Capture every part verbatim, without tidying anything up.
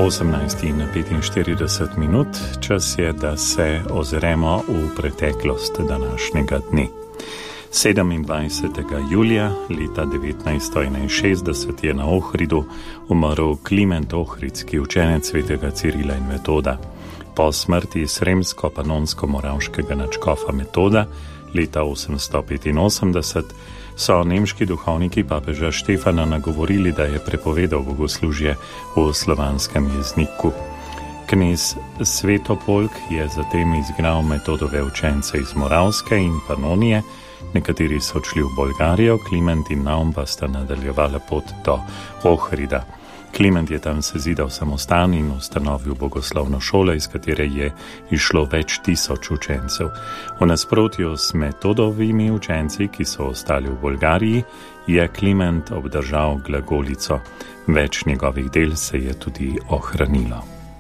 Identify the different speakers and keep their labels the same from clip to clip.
Speaker 1: osemnajst in petinštirideset minut, čas je, da se ozremo v preteklost današnjega dne. sedemindvajsetega julija leta devetnajststo enainšestdeset je na Ohridu umrl Kliment Ohridski, učenec svetega Cirila in Metoda. Po smrti sremsko-panonsko-moravškega nadškofa Metoda leta osemsto petinosemdeset so nemški duhovniki papeža Štefana nagovorili, da je prepovedal bogoslužje v slovanskem jeziku. Knez Svetopolk je zatem izgnal Metodove učence iz Moravske in Panonije, nekateri so odšli v Bolgarijo, Kliment in Naum pa sta nadaljevala pot do Ohrida. Kliment je tam sezidal samostan in ustanovil bogoslovno šolo, iz katere je išlo več tisoč učencev. V nasprotju s Metodovimi učenci, ki so ostali v Bolgariji, je Kliment obdržal glagolico. Več njegovih del se je tudi ohranilo.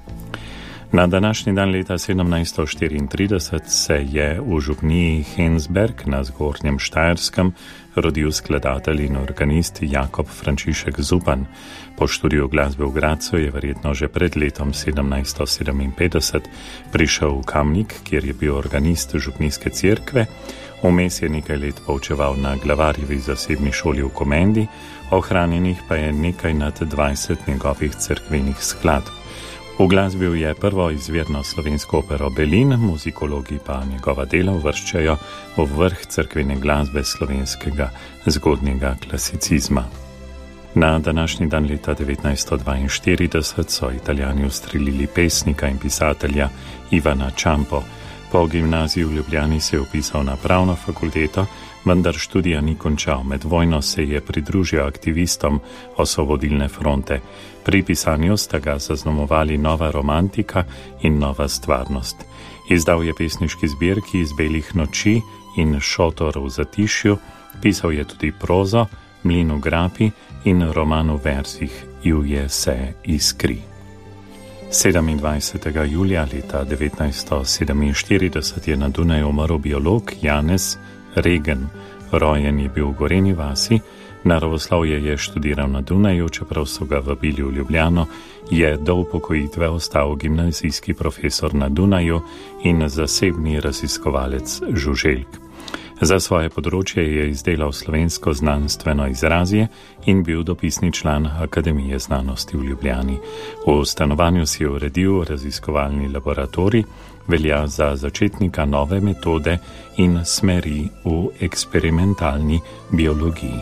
Speaker 1: Na današnji dan leta sedemnajststo štiriintrideset se je v župniji Hensberg na Zgornjem Štajerskem rodil skladatelj in organist Jakob Frančišek Zupan. Po študiju glasbe v Gradcu je verjetno že pred letom sedemnajststo sedeminpetdeset prišel v Kamnik, kjer je bil organist župnijske cerkve. Vmes je nekaj let poučeval na glavarjevi zasebni šoli v Komendi, ohranjenih pa je nekaj nad dvajset njegovih cerkvenih skladb. Uglasbil je prvo izvirno slovensko opero Belin, muzikologi pa njegova dela uvrščajo v vrh cerkvene glasbe slovenskega zgodnjega klasicizma. Na današnji dan leta devetnajststo dvainštirideset so Italijani ustrelili pesnika in pisatelja Ivana Čampo. Po gimnaziji v Ljubljani se je vpisal na pravno fakulteto, vendar študija ni končal. Med vojno se je pridružil aktivistom Osvobodilne fronte. Pri pisanju sta ga zaznamovali Nova romantika in Nova stvarnost. Izdal je pesniški zbirki Iz belih noči in Šotor v zatišju, pisal je tudi prozo, Mlin v grapi in roman v verzih Juje se iskri. sedemindvajsetega julija leta devetnajststo sedeminštirideset je na Dunaju umrl biolog Janez Regen. Rojen je bil v Gorenji vasi, naravoslovje je študiral na Dunaju, čeprav so ga vabili v Ljubljano, je do upokojitve ostal gimnazijski profesor na Dunaju in zasebni raziskovalec žuželk. Za svoje področje je izdelal slovensko znanstveno izrazje in bil dopisni član Akademije znanosti v Ljubljani. V stanovanju si je uredil raziskovalni laboratorij, velja za začetnika nove metode in smeri v eksperimentalni biologiji.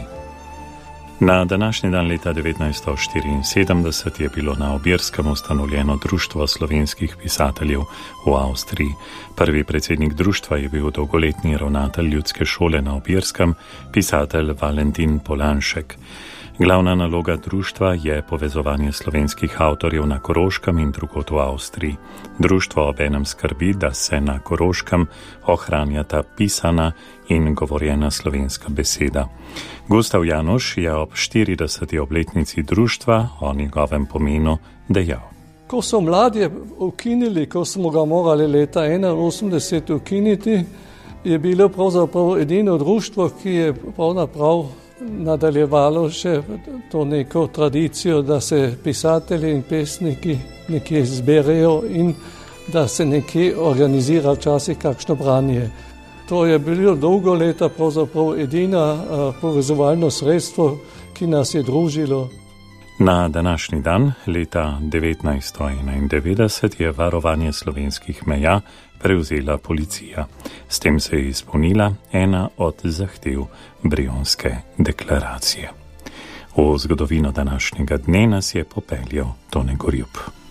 Speaker 1: Na današnji dan leta devetnajststo štiriinsedemdeset je bilo na Obirskem ustanovljeno Društvo slovenskih pisateljev v Avstriji. Prvi predsednik društva je bil dolgoletni ravnatelj ljudske šole na Obirskem, pisatelj Valentin Polanšek. Glavna naloga društva je povezovanje slovenskih avtorjev na Koroškem in drugod v Avstriji. Društvo obenem skrbi, da se na Koroškem ohranjata pisana in govorjena slovenska beseda. Gustav Janoš je ob štirideseti obletnici društva o njegovem pomenu dejal.
Speaker 2: Ko so mladje ukinili, ko smo ga morali leta enainosemdeset ukiniti, je bilo pravzaprav edino društvo, ki je pravzaprav nadaljevalo še to neko tradicijo, da se pisatelji in pesniki nekje zberejo in da se nekje organizira včasih kakšno branje. To je bilo dolgo leta pravzaprav edina povezovalno sredstvo, ki nas je družilo.
Speaker 1: Na današnji dan, leta devetnajststo enaindevetdeset, je varovanje slovenskih meja prevzela policija. S tem se je izpolnila ena od zahtev Brionske deklaracije. V zgodovino današnjega dne nas je popeljal Tone Gorjup.